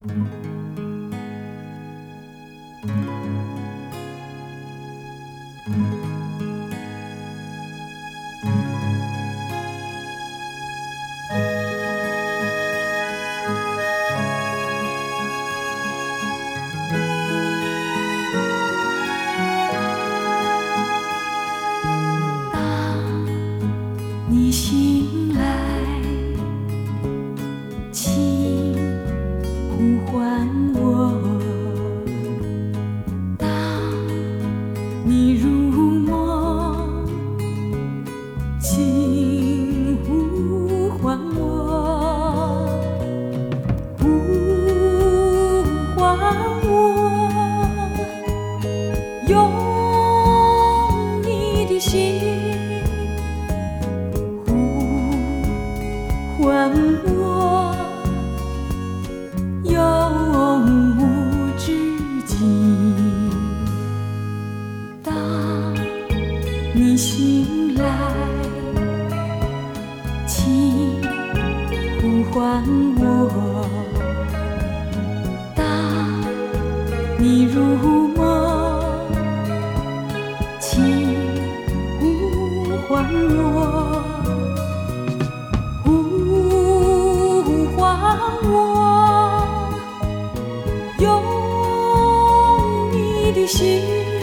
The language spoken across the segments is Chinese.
你醒来，请呼唤我；当你入梦，请呼唤我，呼唤我，用你的心。唤我，永无止境。当你醒来，请呼唤我；当你入梦，请呼唤我。我用你的心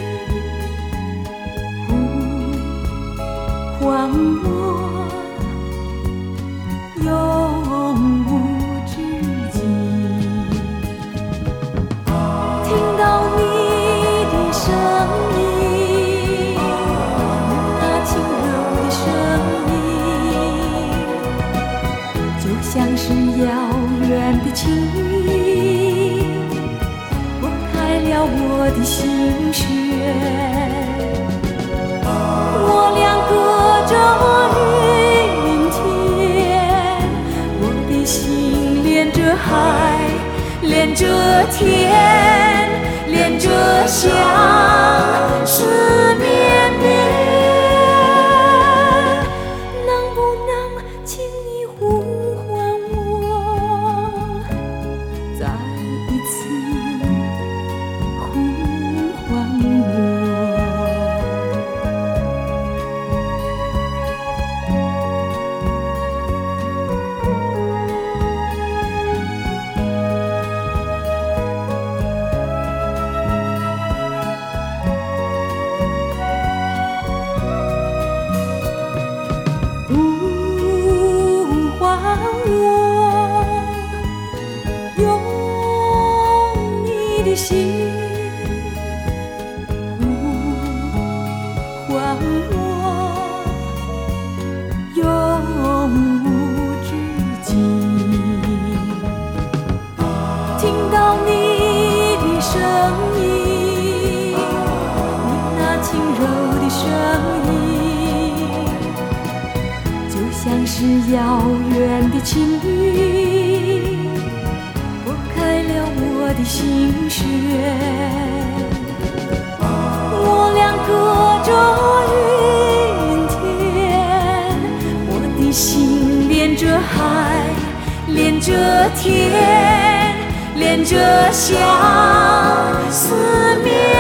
呼唤我，永无止境。听到你的声音，那轻柔的声音，就像是遥远的情意，拨开了我的心弦。我俩隔着云天，我的心连着海，连着天，连着相思绵绵。能不能请你呼唤我，再一次呼唤我？心呼唤我，永无止境。听到你的声音，你那轻柔的声音，就像是遥远的情意，拨开了我的心弦。我俩隔着云天，我的心连着海，连着天，连着相思绵绵。